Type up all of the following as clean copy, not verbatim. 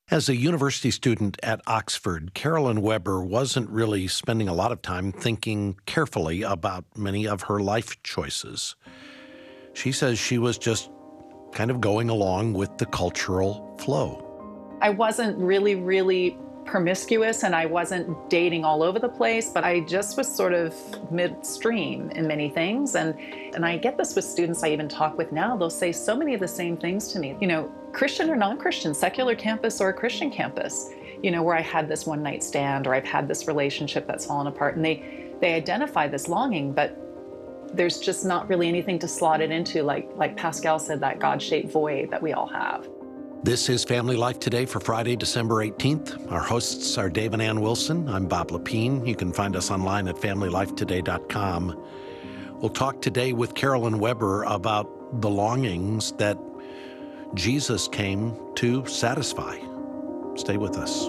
As a university student at Oxford, Carolyn Weber wasn't really spending a lot of time thinking carefully about many of her life choices. She says she was just kind of going along with the cultural flow. I wasn't really promiscuous and I wasn't dating all over the place, but I just was sort of midstream in many things. And I get this with students I even talk with now. They'll say so many of the same things to me, Christian or non-Christian, secular campus or a Christian campus, where I had this one night stand or I've had this relationship that's fallen apart. And they identify this longing, but there's just not really anything to slot it into, like Pascal said, that God-shaped void that we all have. This is Family Life Today for Friday, December 18th. Our hosts are Dave and Ann Wilson. I'm Bob Lepine. You can find us online at FamilyLifeToday.com. We'll talk today with Carolyn Weber about the longings that Jesus came to satisfy. Stay with us.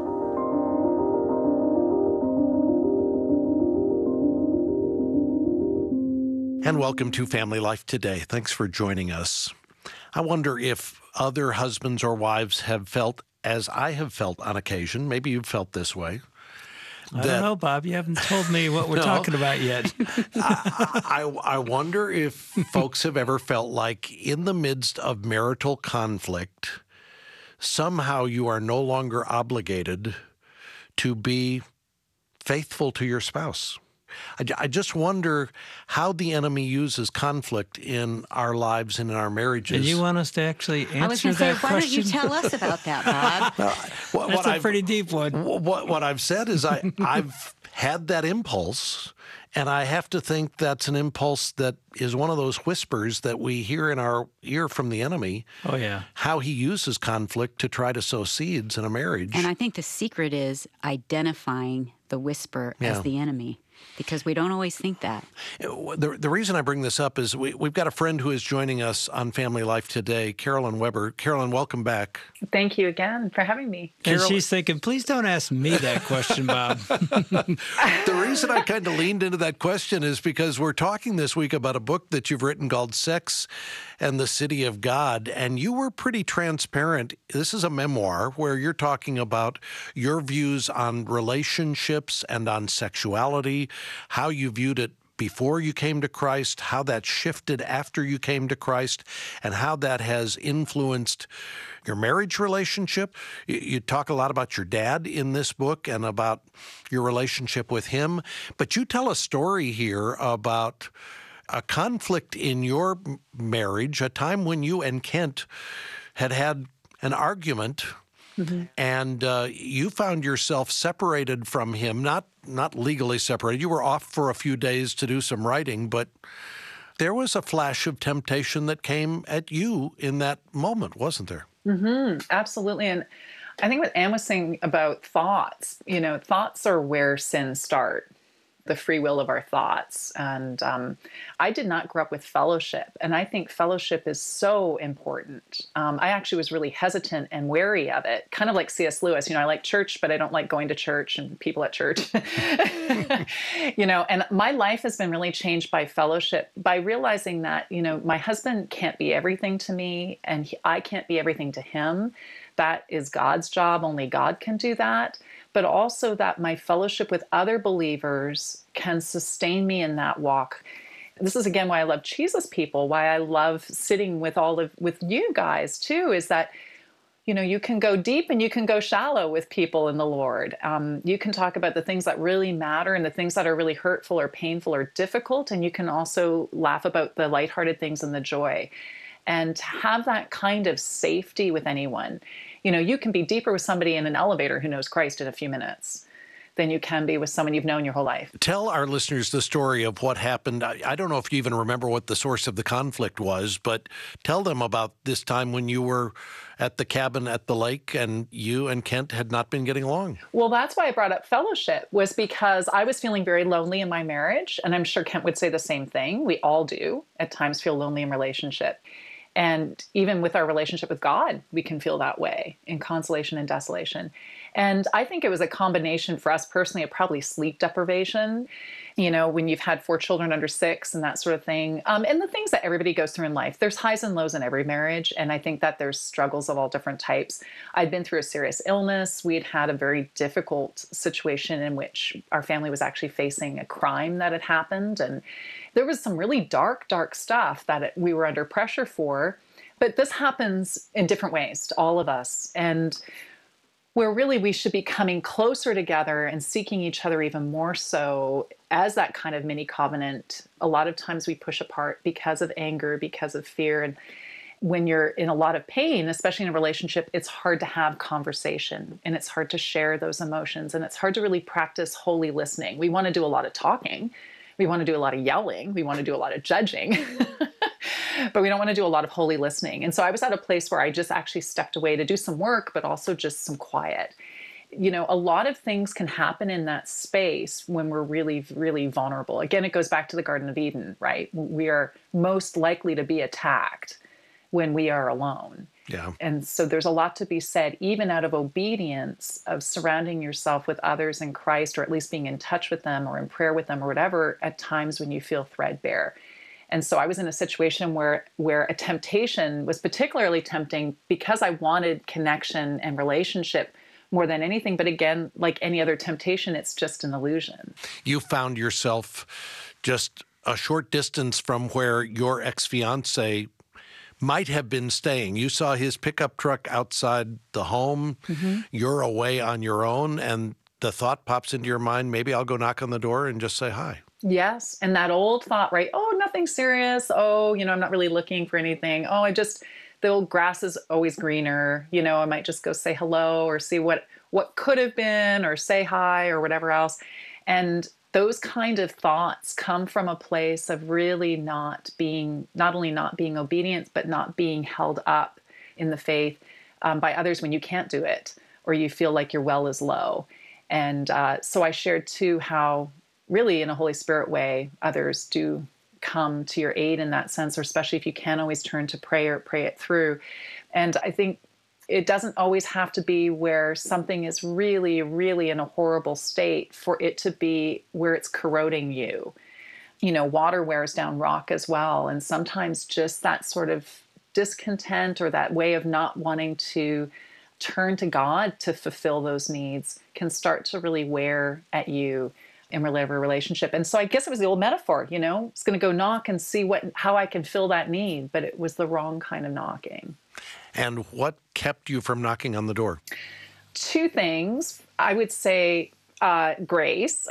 And welcome to Family Life Today. Thanks for joining us. I wonder if other husbands or wives have felt, as I have felt on occasion, maybe you've felt this way. I don't know, Bob. You haven't told me what we're talking about yet. I wonder if folks have ever felt like in the midst of marital conflict, somehow you are no longer obligated to be faithful to your spouse. I just wonder how the enemy uses conflict in our lives and in our marriages. And you want us to actually answer that question? I was going to say, why don't you tell us about that, Bob? That's a pretty deep one. What I've said is I've had that impulse, and I have to think that's an impulse that is one of those whispers that we hear in our ear from the enemy. Oh, yeah. How he uses conflict to try to sow seeds in a marriage. And I think the secret is identifying the whisper as the enemy. Because we don't always think that. The reason I bring this up is we've got a friend who is joining us on Family Life Today, Carolyn Weber. Carolyn, welcome back. Thank you again for having me. And she's thinking, please don't ask me that question, Bob. The reason I kind of leaned into that question is because we're talking this week about a book that you've written called Sex and the City of God, and you were pretty transparent. This is a memoir where you're talking about your views on relationships and on sexuality, how you viewed it before you came to Christ, how that shifted after you came to Christ, and how that has influenced your marriage relationship. You talk a lot about your dad in this book and about your relationship with him, but you tell a story here about a conflict in your marriage, a time when you and Kent had an argument. Mm-hmm. And you found yourself separated from him, not legally separated. You were off for a few days to do some writing, but there was a flash of temptation that came at you in that moment, wasn't there? Mm-hmm. Absolutely. And I think what Ann was saying about thoughts, thoughts are where sins start. The free will of our thoughts. And I did not grow up with fellowship. And I think fellowship is so important. I actually was really hesitant and wary of it, kind of like C.S. Lewis. I like church, but I don't like going to church and people at church. And my life has been really changed by fellowship, by realizing that, my husband can't be everything to me and I can't be everything to him. That is God's job. Only God can do that. But also that my fellowship with other believers can sustain me in that walk. This is, again, why I love Jesus people, why I love sitting with with you guys, too, is that, you can go deep and you can go shallow with people in the Lord. You can talk about the things that really matter and the things that are really hurtful or painful or difficult, and you can also laugh about the lighthearted things and the joy. And to have that kind of safety with anyone. You can be deeper with somebody in an elevator who knows Christ in a few minutes than you can be with someone you've known your whole life. Tell our listeners the story of what happened. I don't know if you even remember what the source of the conflict was, but tell them about this time when you were at the cabin at the lake and you and Kent had not been getting along. Well, that's why I brought up fellowship, was because I was feeling very lonely in my marriage, and I'm sure Kent would say the same thing. We all do at times feel lonely in relationship. And even with our relationship with God, we can feel that way in consolation and desolation. And I think it was a combination for us personally of probably sleep deprivation. when you've had 4 children under 6 and that sort of thing. And the things that everybody goes through in life, there's highs and lows in every marriage. And I think that there's struggles of all different types. I'd been through a serious illness. We'd had a very difficult situation in which our family was actually facing a crime that had happened. And there was some really dark, dark stuff that we were under pressure for. But this happens in different ways to all of us. And where really we should be coming closer together and seeking each other even more so as that kind of mini covenant. A lot of times we push apart because of anger, because of fear. And when you're in a lot of pain, especially in a relationship, it's hard to have conversation and it's hard to share those emotions. And it's hard to really practice holy listening. We want to do a lot of talking. We want to do a lot of yelling. We want to do a lot of judging. But we don't want to do a lot of holy listening. And so I was at a place where I just actually stepped away to do some work, but also just some quiet. A lot of things can happen in that space when we're really, really vulnerable. Again, it goes back to the Garden of Eden, right? We are most likely to be attacked when we are alone. Yeah. And so there's a lot to be said, even out of obedience, of surrounding yourself with others in Christ, or at least being in touch with them or in prayer with them or whatever, at times when you feel threadbare. And so I was in a situation where a temptation was particularly tempting because I wanted connection and relationship more than anything. But again, like any other temptation, it's just an illusion. You found yourself just a short distance from where your ex-fiance might have been staying. You saw his pickup truck outside the home. Mm-hmm. You're away on your own, and the thought pops into your mind, maybe I'll go knock on the door and just say hi. Yes. And that old thought, right? Oh, nothing serious. Oh, I'm not really looking for anything. Oh, the old grass is always greener. I might just go say hello or see what could have been or say hi or whatever else. And those kind of thoughts come from a place of really not only not being obedient, but not being held up in the faith by others when you can't do it or you feel like your well is low. And so I shared too how really in a Holy Spirit way, others do come to your aid in that sense, or especially if you can't always turn to prayer, pray it through. And I think it doesn't always have to be where something is really, really in a horrible state for it to be where it's corroding you. Water wears down rock as well. And sometimes just that sort of discontent or that way of not wanting to turn to God to fulfill those needs can start to really wear at you in whatever relationship. And so I guess it was the old metaphor, it's going to go knock and see how I can fill that need, but it was the wrong kind of knocking. And what kept you from knocking on the door? 2 things. I would say grace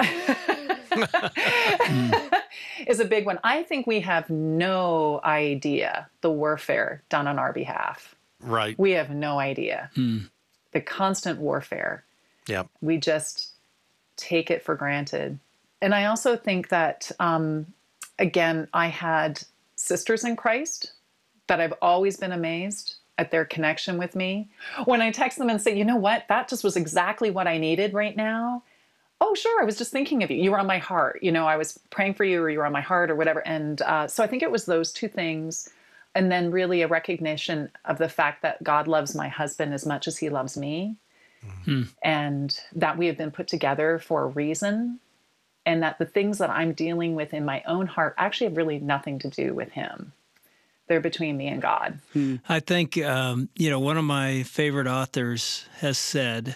is a big one. I think we have no idea the warfare done on our behalf. Right. We have no idea. The constant warfare. Yeah. We just take it for granted. And I also think that, again, I had sisters in Christ that I've always been amazed at their connection with me. When I text them and say, you know what, that just was exactly what I needed right now. Oh, sure, I was just thinking of you. You were on my heart. I was praying for you, or you were on my heart or whatever. And so I think it was those 2 things. And then really a recognition of the fact that God loves my husband as much as he loves me. Mm-hmm. And that we have been put together for a reason, and that the things that I'm dealing with in my own heart actually have really nothing to do with him. They're between me and God. I think, one of my favorite authors has said,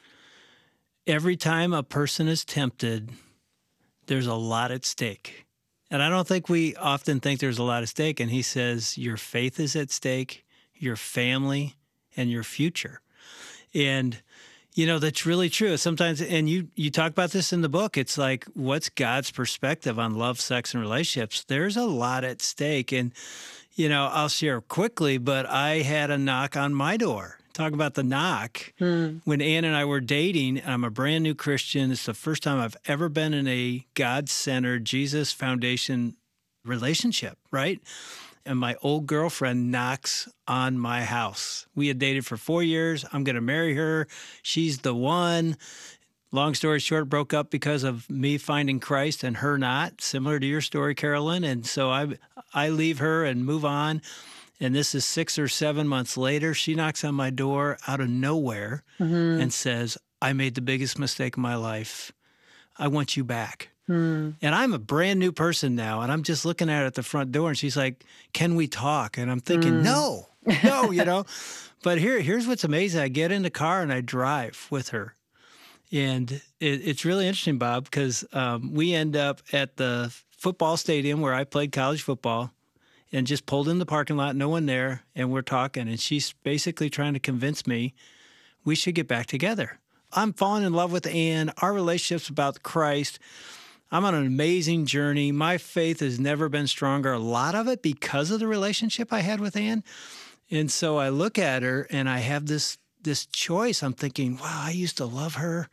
every time a person is tempted, there's a lot at stake. And I don't think we often think there's a lot at stake. And he says, your faith is at stake, your family, and your future. And, that's really true. Sometimes, and you talk about this in the book, it's like, what's God's perspective on love, sex, and relationships? There's a lot at stake. And, I'll share quickly, but I had a knock on my door. Talk about the knock. When Ann and I were dating, I'm a brand new Christian. It's the first time I've ever been in a God-centered, Jesus Foundation relationship, right? And my old girlfriend knocks on my house. We had dated for 4 years. I'm going to marry her. She's the one. Long story short, broke up because of me finding Christ and her not, similar to your story, Carolyn. And so I leave her and move on. And this is 6 or 7 months later. She knocks on my door out of nowhere and says, I made the biggest mistake of my life. I want you back. And I'm a brand new person now, and I'm just looking at her at the front door, and she's like, "Can we talk?" And I'm thinking, no, you know. But here's what's amazing. I get in the car and I drive with her. And it's really interesting, Bob, because we end up at the football stadium where I played college football and just pulled in the parking lot, no one there, and we're talking. And she's basically trying to convince me we should get back together. I'm falling in love with Ann. Our relationship's about Christ. I'm on an amazing journey. My faith has never been stronger, a lot of it because of the relationship I had with Ann. And so I look at her and I have this choice. I'm thinking, wow, I used to love her.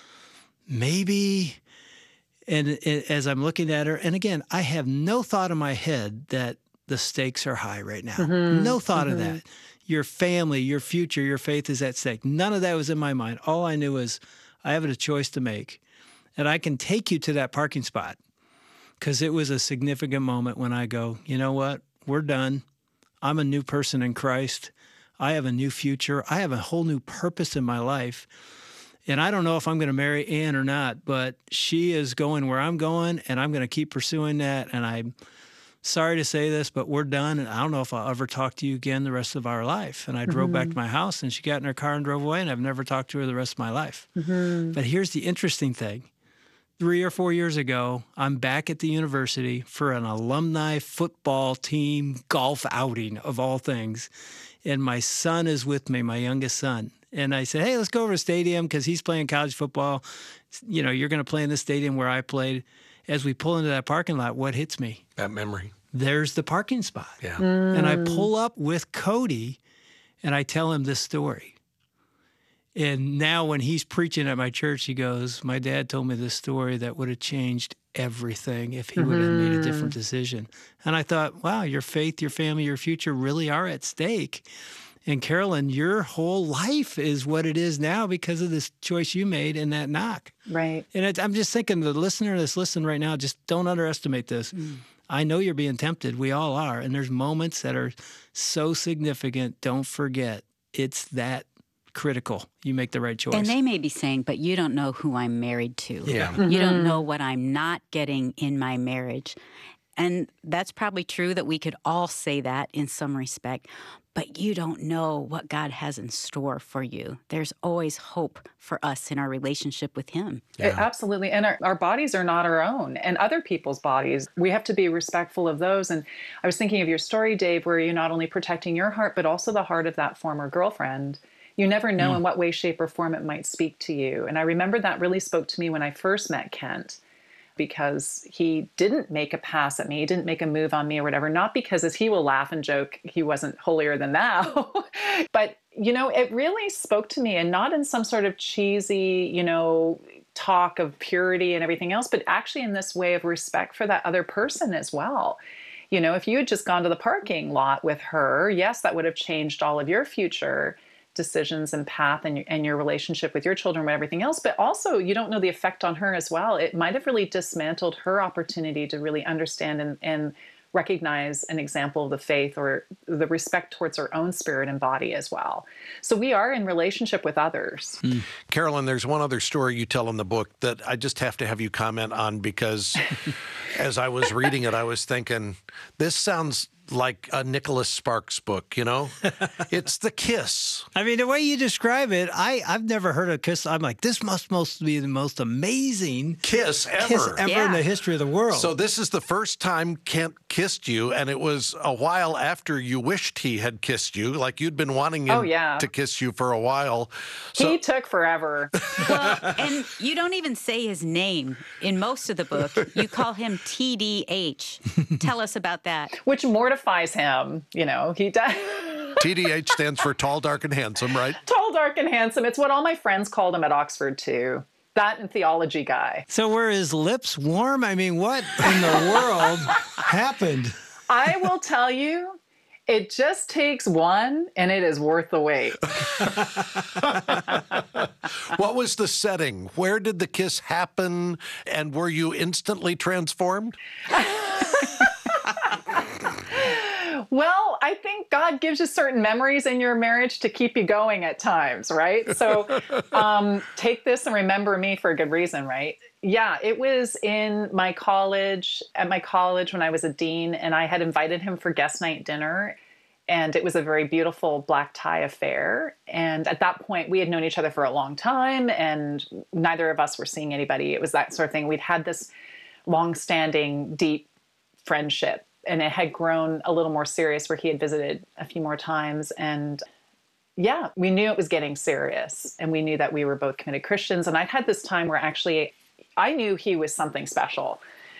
Maybe. And as I'm looking at her, and again, I have no thought in my head that the stakes are high right now. No thought of that. Your family, your future, your faith is at stake. None of that was in my mind. All I knew was I have a choice to make. And I can take you to that parking spot because it was a significant moment when I go, you know what? We're done. I'm a new person in Christ. I have a new future. I have a whole new purpose in my life. And I don't know if I'm going to marry Ann or not, but she is going where I'm going, and I'm going to keep pursuing that. And I'm sorry to say this, but we're done. And I don't know if I'll ever talk to you again the rest of our life. And I drove back to my house, and she got in her car and drove away, and I've never talked to her the rest of my life. But here's the interesting thing. 3 or 4 years ago, I'm back at the university for an alumni football team golf outing of all things. And my son is with me, my youngest son. And I said, hey, let's go over to the stadium because he's playing college football. You know, you're going to play in the stadium where I played. As we pull into that parking lot, what hits me? That memory. There's the parking spot. Yeah. And I pull up with Cody and I tell him this story. And now when he's preaching at my church, he goes, my dad told me this story that would have changed everything if he would have made a different decision. And I thought, wow, your faith, your family, your future really are at stake. And Carolyn, your whole life is what it is now because of this choice you made in that knock. Right. And I'm just thinking the listener that's listening right now, just don't underestimate this. I know you're being tempted. We all are. And there's moments that are so significant. Don't forget, it's that critical. You make the right choice. And they may be saying, but you don't know who I'm married to. Yeah. You don't know what I'm not getting in my marriage. And that's probably true that we could all say that in some respect, but you don't know what God has in store for you. There's always hope for us in our relationship with Him. Yeah. Absolutely. And our bodies are not our own and other people's bodies. We have to be respectful of those. And I was thinking of your story, Dave, where you're not only protecting your heart, but also the heart of that former girlfriend. You never know in what way, shape, or form it might speak to you. And I remember that really spoke to me when I first met Kent, because he didn't make a pass at me. He didn't make a move on me or whatever. Not because, as he will laugh and joke, he wasn't holier than thou. But, you know, it really spoke to me, and not in some sort of cheesy, you know, talk of purity and everything else, but actually in this way of respect for that other person as well. You know, if you had just gone to the parking lot with her, yes, that would have changed all of your future decisions and path and your relationship with your children and everything else. But also, you don't know the effect on her as well. It might have really dismantled her opportunity to really understand and recognize an example of the faith or the respect towards her own spirit and body as well. So we are in relationship with others. Carolyn, there's one other story you tell in the book that I just have to have you comment on, because as I was reading it, I was thinking, this sounds like a Nicholas Sparks book, you know? It's The Kiss. I mean, the way you describe it, I've never heard a kiss. I'm like, this must be the most amazing kiss ever in the history of the world. So this is the first time Kent kissed you, and it was a while after you wished he had kissed you, like you'd been wanting him to kiss you for a while. So, he took forever. Well, and you don't even say his name in most of the book. You call him TDH. Tell us about that. Which mortifies him, you know, he does. TDH stands for tall, dark, and handsome, right? Tall, dark, and handsome. It's what all my friends called him at Oxford, too. That and theology guy. So were his lips warm? I mean, what in the world happened? I will tell you, it just takes one, and it is worth the wait. What was the setting? Where did the kiss happen? And were you instantly transformed? Well, I think God gives you certain memories in your marriage to keep you going at times, right? So take this and remember me for a good reason, right? Yeah, it was in my college, at my college when I was a dean, and I had invited him for guest night dinner. And it was a very beautiful black tie affair. And at that point, we had known each other for a long time, and neither of us were seeing anybody. It was that sort of thing. We'd had this long-standing, deep friendship, and it had grown a little more serious where he had visited a few more times. And yeah, we knew it was getting serious, and we knew that we were both committed Christians. And I'd had this time where actually I knew he was something special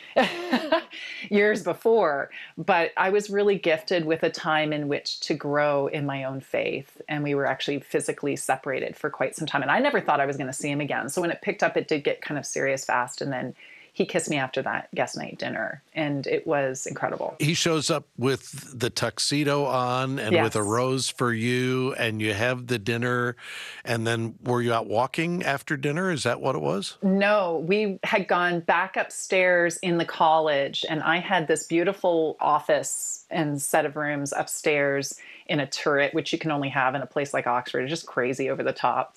years before, but I was really gifted with a time in which to grow in my own faith. And we were actually physically separated for quite some time. And I never thought I was going to see him again. So when it picked up, it did get kind of serious fast. And then he kissed me after that guest night dinner, and it was incredible. He shows up with the tuxedo on and with a rose for you, and you have the dinner. And then were you out walking after dinner? Is that what it was? No, we had gone back upstairs in the college, and I had this beautiful office and set of rooms upstairs in a turret, which you can only have in a place like Oxford. It's just crazy over the top.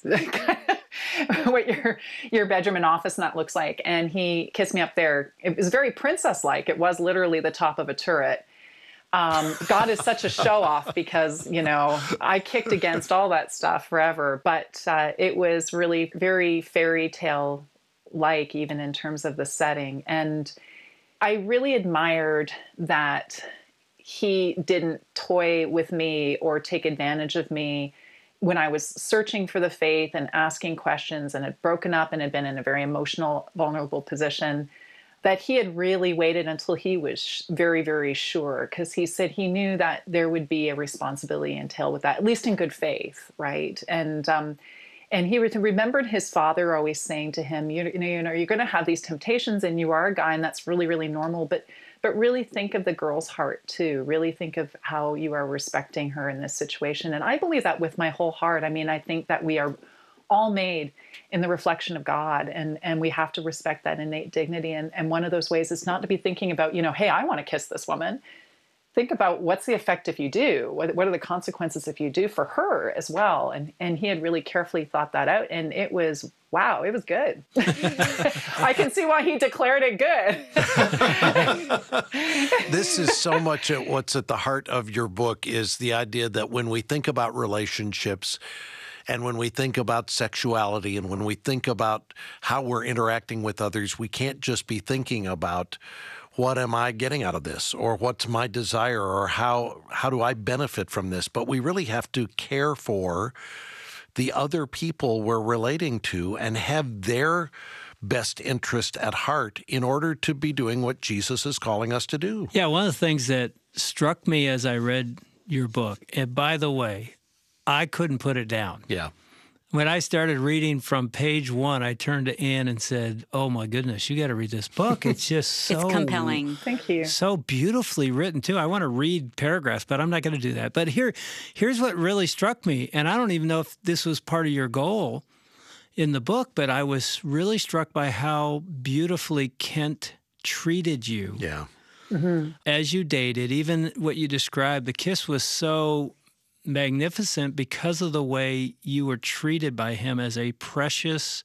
What your bedroom and office and that looks like. And he kissed me up there. It was very princess-like. It was literally the top of a turret. God is such a show-off because, I kicked against all that stuff forever. But it was really very fairy tale-like, even in terms of the setting. And I really admired that he didn't toy with me or take advantage of me when I was searching for the faith and asking questions and had broken up and had been in a very emotional, vulnerable position, that he had really waited until he was very, very sure, because he said he knew that there would be a responsibility entailed with that, at least in good faith, right? And he remembered his father always saying to him, you're going to have these temptations, and you are a guy, and that's really, really normal, but really think of the girl's heart too. Really think of how you are respecting her in this situation. And I believe that with my whole heart. I mean, I think that we are all made in the reflection of God, and we have to respect that innate dignity. And one of those ways is not to be thinking about, hey, I want to kiss this woman. Think about what's the effect if you do? What are the consequences if you do for her as well? And he had really carefully thought that out. And it was, wow, it was good. I can see why he declared it good. This is so much at what's at the heart of your book is the idea that when we think about relationships and when we think about sexuality and when we think about how we're interacting with others, we can't just be thinking about what am I getting out of this, or what's my desire, or how do I benefit from this? But we really have to care for the other people we're relating to and have their best interest at heart in order to be doing what Jesus is calling us to do. Yeah, one of the things that struck me as I read your book, and by the way, I couldn't put it down. Yeah. When I started reading from page 1, I turned to Ann and said, oh, my goodness, you got to read this book. It's just so... It's compelling. Thank you. So beautifully written, too. I want to read paragraphs, but I'm not going to do that. But here's what really struck me, and I don't even know if this was part of your goal in the book, but I was really struck by how beautifully Kent treated you. Yeah. Mm-hmm. As you dated, even what you described, the kiss was so magnificent because of the way you were treated by him as a precious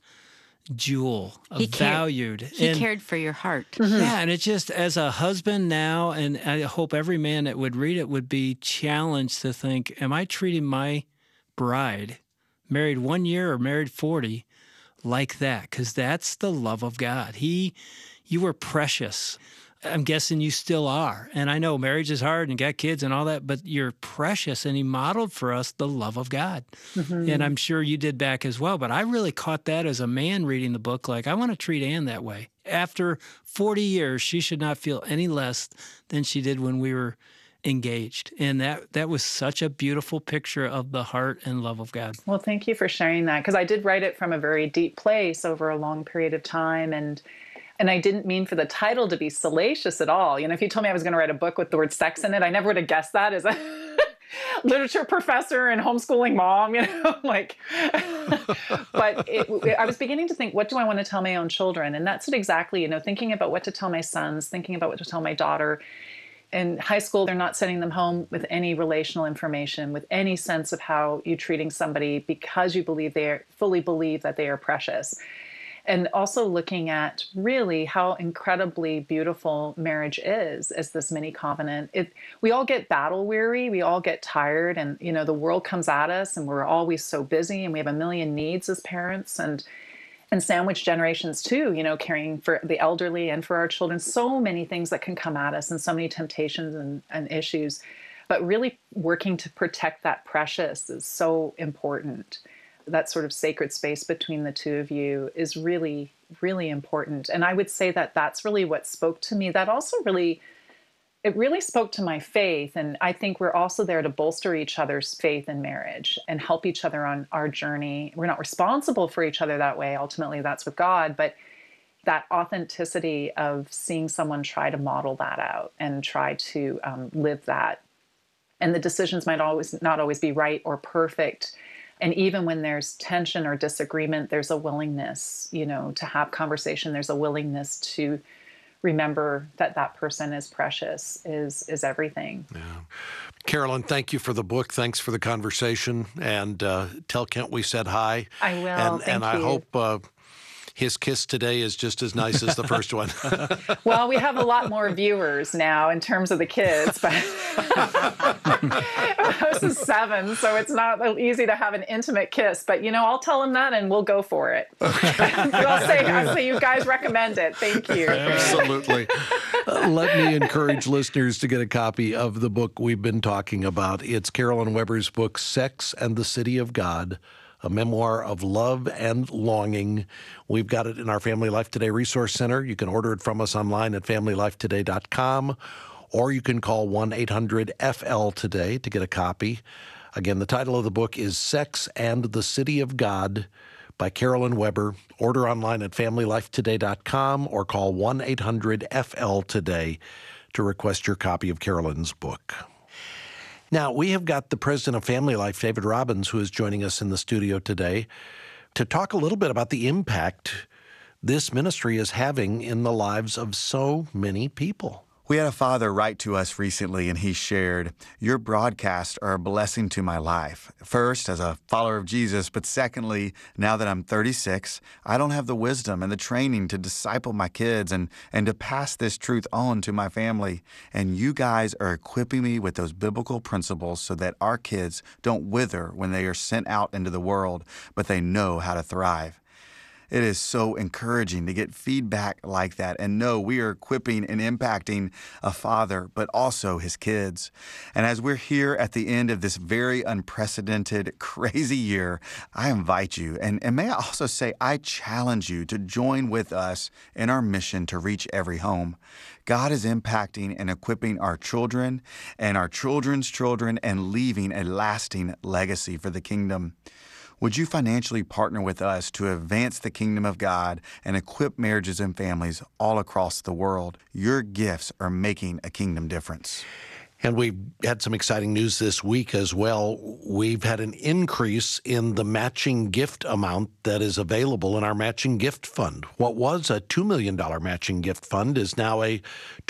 jewel, valued. He cared for your heart. Mm-hmm. Yeah, and it's just as a husband now, and I hope every man that would read it would be challenged to think, am I treating my bride, married 1 year or married 40, like that? Because that's the love of God. You were precious. I'm guessing you still are. And I know marriage is hard and got kids and all that, but you're precious. And he modeled for us the love of God. Mm-hmm. And I'm sure you did back as well. But I really caught that as a man reading the book. Like, I want to treat Ann that way. After 40 years, she should not feel any less than she did when we were engaged. And that was such a beautiful picture of the heart and love of God. Well, thank you for sharing that, because I did write it from a very deep place over a long period of time. And I didn't mean for the title to be salacious at all. If you told me I was going to write a book with the word sex in it, I never would have guessed that as a literature professor and homeschooling mom, But I was beginning to think, what do I want to tell my own children? And that's it exactly, thinking about what to tell my sons, thinking about what to tell my daughter. in high school, they're not sending them home with any relational information, with any sense of how you're treating somebody because you fully believe that they are precious. And also looking at really how incredibly beautiful marriage is as this mini covenant. We all get battle weary, we all get tired, and the world comes at us, and we're always so busy, and we have a million needs as parents, and sandwich generations too, caring for the elderly and for our children. So many things that can come at us, and so many temptations and issues. But really working to protect that precious is so important. That sort of sacred space between the two of you is really, really important. And I would say that that's really what spoke to me. That also really spoke to my faith. And I think we're also there to bolster each other's faith in marriage and help each other on our journey. We're not responsible for each other that way. Ultimately, that's with God. But that authenticity of seeing someone try to model that out and try to live that. And the decisions might not always be right or perfect. And even when there's tension or disagreement, there's a willingness, to have conversation. There's a willingness to remember that that person is precious, is everything. Yeah. Carolyn, thank you for the book. Thanks for the conversation. And tell Kent we said hi. I will. Thank you. I hope his kiss today is just as nice as the first one. Well, we have a lot more viewers now in terms of the kids, but this is 7, so it's not easy to have an intimate kiss. But, I'll tell him that and we'll go for it. Okay. I'll say you guys recommend it. Thank you. Absolutely. Let me encourage listeners to get a copy of the book we've been talking about. It's Carolyn Weber's book, Sex and the City of God, a memoir of love and longing. We've got it in our Family Life Today Resource Center. You can order it from us online at familylifetoday.com, or you can call 1-800-FL-TODAY to get a copy. Again, the title of the book is Sex and the City of God by Carolyn Weber. Order online at familylifetoday.com or call 1-800-FL-TODAY to request your copy of Carolyn's book. Now, we have got the president of Family Life, David Robbins, who is joining us in the studio today to talk a little bit about the impact this ministry is having in the lives of so many people. We had a father write to us recently, and he shared, "Your broadcasts are a blessing to my life. First, as a follower of Jesus, but secondly, now that I'm 36, I don't have the wisdom and the training to disciple my kids and to pass this truth on to my family. And you guys are equipping me with those biblical principles so that our kids don't wither when they are sent out into the world, but they know how to thrive." It is so encouraging to get feedback like that and know we are equipping and impacting a father, but also his kids. And as we're here at the end of this very unprecedented, crazy year, I invite you, and may I also say, I challenge you to join with us in our mission to reach every home. God is impacting and equipping our children and our children's children and leaving a lasting legacy for the kingdom. Would you financially partner with us to advance the kingdom of God and equip marriages and families all across the world? Your gifts are making a kingdom difference. And we've had some exciting news this week as well. We've had an increase in the matching gift amount that is available in our matching gift fund. What was a $2 million matching gift fund is now a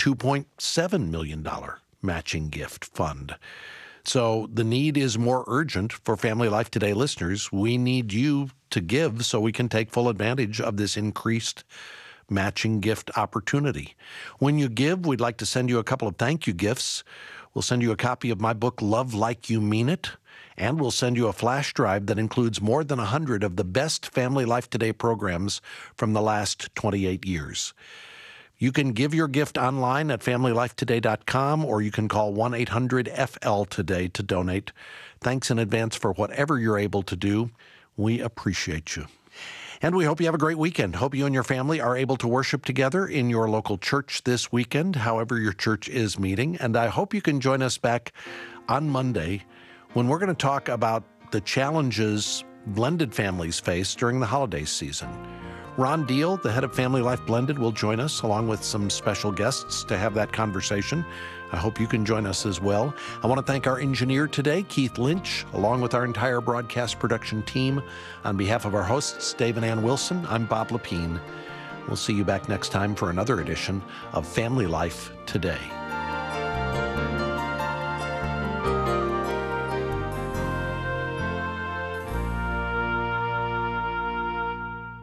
$2.7 million matching gift fund. So the need is more urgent for Family Life Today listeners. We need you to give so we can take full advantage of this increased matching gift opportunity. When you give, we'd like to send you a couple of thank you gifts. We'll send you a copy of my book, Love Like You Mean It, and we'll send you a flash drive that includes more than 100 of the best Family Life Today programs from the last 28 years. You can give your gift online at familylifetoday.com, or you can call 1-800-FL-TODAY to donate. Thanks in advance for whatever you're able to do. We appreciate you. And we hope you have a great weekend. Hope you and your family are able to worship together in your local church this weekend, however your church is meeting. And I hope you can join us back on Monday when we're going to talk about the challenges blended families face during the holiday season. Ron Deal, the head of Family Life Blended, will join us along with some special guests to have that conversation. I hope you can join us as well. I want to thank our engineer today, Keith Lynch, along with our entire broadcast production team. On behalf of our hosts, Dave and Ann Wilson, I'm Bob Lepine. We'll see you back next time for another edition of Family Life Today.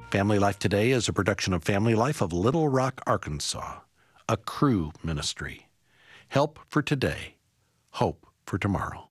Family Life Today is a production of Family Life of Little Rock, Arkansas, a Cru ministry. Help for today, hope for tomorrow.